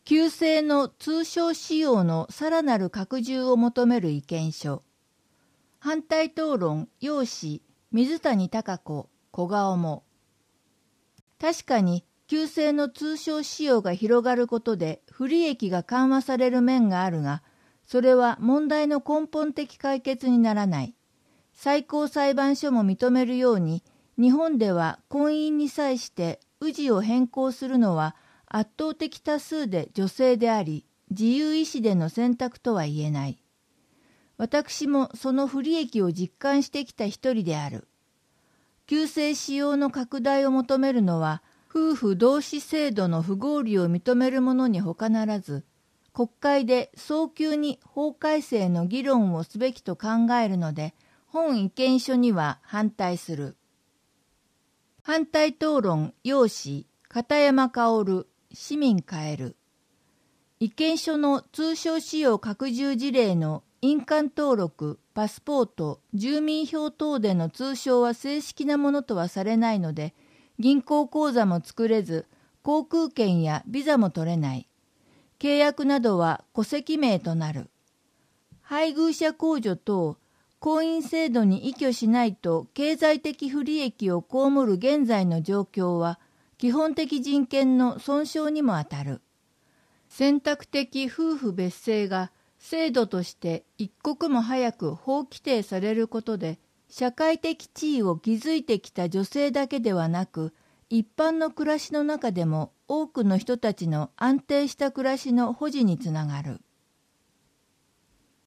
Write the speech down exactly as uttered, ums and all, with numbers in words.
旧制の通商使用のさらなる拡充を求める意見書。反対討論、要旨、水谷孝子、小顔も。確かに、旧制の通商使用が広がることで不利益が緩和される面があるが、それは問題の根本的解決にならない。最高裁判所も認めるように、日本では婚姻に際して氏を変更するのは圧倒的多数で女性であり、自由意志での選択とは言えない。私もその不利益を実感してきた一人である。旧制使用の拡大を求めるのは、夫婦同氏制度の不合理を認めるものに他ならず、国会で早急に法改正の議論をすべきと考えるので、本意見書には反対する。反対討論、要旨、片山薫、市民変える。意見書の通商使用拡充事例の印鑑登録、パスポート、住民票等での通商は正式なものとはされないので、銀行口座も作れず、航空券やビザも取れない。契約などは戸籍名となる。配偶者控除等、婚姻制度に依拠しないと経済的不利益を被る現在の状況は、基本的人権の損傷にもあたる。選択的夫婦別姓が制度として一刻も早く法規定されることで、社会的地位を築いてきた女性だけではなく、一般の暮らしの中でも多くの人たちの安定した暮らしの保持につながる。